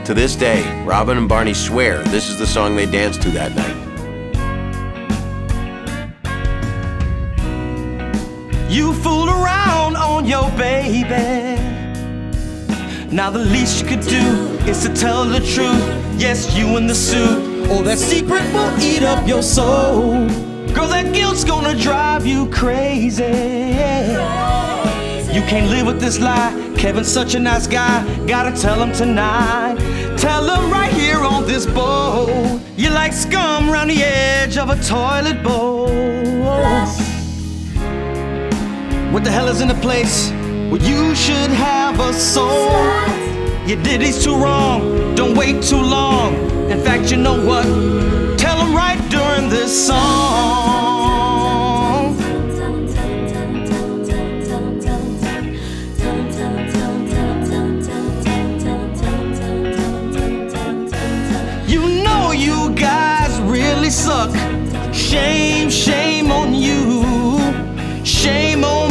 To this day, Robin and Barney swear this is the song they danced to that night. You fool around on your baby. Now the least you could do is to tell the truth. Yes, you in the suit, or that secret will eat up your soul. Girl, that guilt's gonna drive you crazy. You can't live with this lie. Kevin's such a nice guy, gotta tell him tonight. Tell him right here on this boat, you're like scum around the edge of a toilet bowl. What the hell is in the place where you should have a soul? You did these too wrong, don't wait too long. In fact, you know what? Tell them right during this song. You know you guys really suck. Shame, shame on you. Shame on